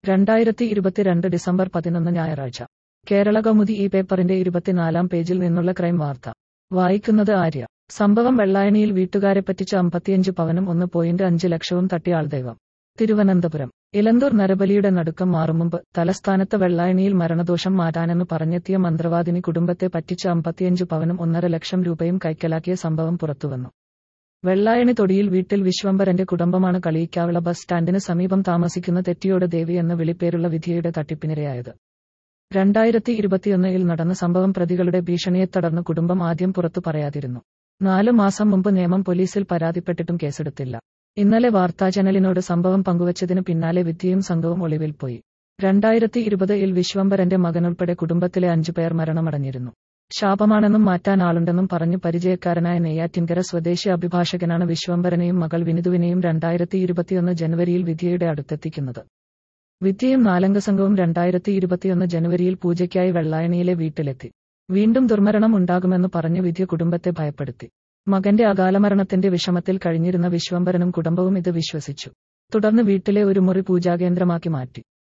2022 December 11 ഞായറാഴ്ച. കേരളകൗമുദി ഈ പേപ്പറിന്റെ 24-ാം പേജിൽ നിന്നുള്ള ക്രൈം വാർത്ത. വായിക്കുന്നത് ആര്യ. സംഭവം വെള്ളായണിയിൽ വീട്ടുകാരെ പറ്റിച്ച 55 പവനും 1.5 ലക്ഷവും തട്ടിയ ആൾദൈവം. തിരുവനന്തപുരം. ഇലന്തൂർ നരബലിയുടെ നടുക്കം മാറും മുമ്പ് തലസ്ഥാനത്ത് വെള്ളായണിയിൽ മരണദോഷം മാറ്റാനെന്ന് പറഞ്ഞെത്തിയ മന്ത്രവാദിനി കുടുംബത്തെ പറ്റിച്ച 55 പവനും 1.5 ലക്ഷം രൂപയും കൈക്കലാക്കിയ സംഭവം പുറത്തുവന്നു. വെള്ളായണി തൊടിയിൽ വീട്ടിൽ വിശ്വംഭരന്റെ കുടുംബമാണ് കളിയിക്കാവിള ബസ് സ്റ്റാൻഡിന് സമീപം താമസിക്കുന്ന തെറ്റിയോട് ദേവി എന്ന വിളിപ്പേരുള്ള വിധിയയുടെ തട്ടിപ്പിനിരയായത്. 2021-ൽ നടന്ന സംഭവം പ്രതികളുടെ ഭീഷണിയെ തുടർന്ന് കുടുംബം ആദ്യം പുറത്തു പറയാതിരുന്നു. 4 മാസം മുമ്പ് നേമം പോലീസിൽ പരാതിപ്പെട്ടിട്ടും കേസെടുത്തില്ല. ഇന്നലെ വാർത്താചാനലിനോട് സംഭവം പങ്കുവച്ചതിന് പിന്നാലെ വിദ്യയും സംഘവും ഒളിവിൽ പോയി. 2020-ൽ വിശ്വംഭരന്റെ മകനുൾപ്പെടെ കുടുംബത്തിലെ 5 പേർ മരണമടഞ്ഞിരുന്നു. ശാപമാണെന്നും മാറ്റാൻ ആളുണ്ടെന്നും പറഞ്ഞ് പരിചയക്കാരനായ നെയ്യാറ്റിൻകര സ്വദേശി അഭിഭാഷകനാണ് വിശ്വംഭരനെയും മകൾ വിനിതുവിനെയും 2021 ജനുവരിയിൽ വിദ്യയുടെ അടുത്തെത്തിക്കുന്നത്. വിദ്യയും 4-അംഗ സംഘവും 2021 ജനുവരിയിൽ പൂജയ്ക്കായി വെള്ളായണിയിലെ വീട്ടിലെത്തി. വീണ്ടും ദുർമരണം ഉണ്ടാകുമെന്ന് പറഞ്ഞ് വിദ്യ കുടുംബത്തെ ഭയപ്പെടുത്തി. മകന്റെ അകാലമരണത്തിന്റെ വിഷമത്തിൽ കഴിഞ്ഞിരുന്ന വിശ്വംഭരനും കുടുംബവും ഇത് വിശ്വസിച്ചു. തുടർന്ന് വീട്ടിലെ ഒരു മുറി പൂജാകേന്ദ്രമാക്കി മാറ്റി.